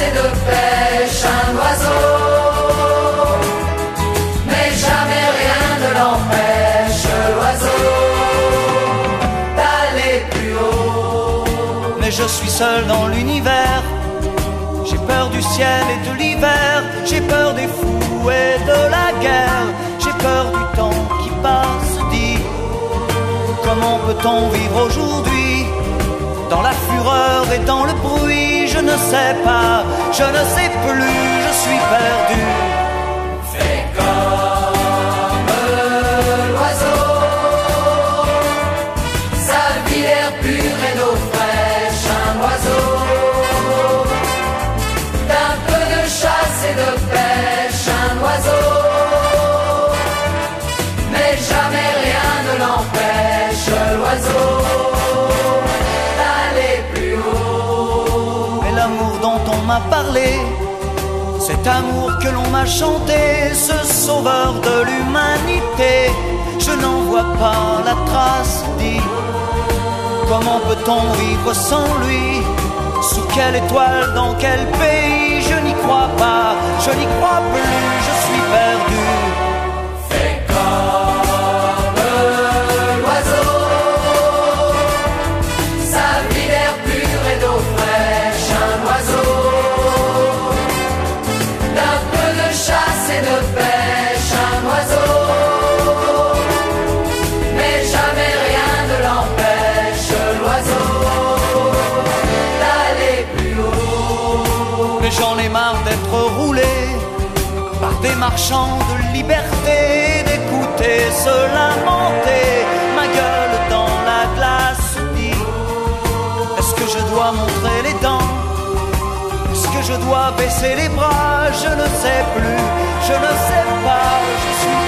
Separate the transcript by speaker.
Speaker 1: et de pêche un oiseau, mais jamais rien ne l'empêche, l'oiseau, d'aller plus haut.
Speaker 2: Mais je suis seul dans l'univers, j'ai peur du ciel et de l'hiver, j'ai peur des fous et de la guerre, j'ai peur du temps qui passe, dis, comment peut-on vivre aujourd'hui, dans la fureur et dans le bruit, je ne sais pas, je ne sais plus, je suis perdu.
Speaker 1: Fais comme l'oiseau, sa vie l'air pur et d'eau fraîche, un oiseau, d'un peu de chasse et de pêche, un oiseau, mais jamais rien ne l'empêche, l'oiseau, d'aller plus haut.
Speaker 2: Mais l'amour dont on m'a parlé, cet amour que l'on m'a chanté, ce sauveur de l'humanité, je n'en vois pas la trace, dis, comment peut-on vivre sans lui? Sous quelle étoile, dans quel pays? Je n'y crois pas, je n'y crois plus, je suis perdu.
Speaker 1: Fais comme l'oiseau, sa vie d'air pur et d'eau fraîche, un oiseau, d'un peu de chasse et de pêche, un oiseau, mais jamais rien ne l'empêche, l'oiseau, d'aller plus haut.
Speaker 2: Mais j'en ai marre d'être roulé par des marchands de liberté, d'écouter se lamenter, ma gueule dans la glace, dit, est-ce que je dois montrer les dents? Est-ce que je dois baisser les bras? Je ne sais plus, je ne sais pas, je suis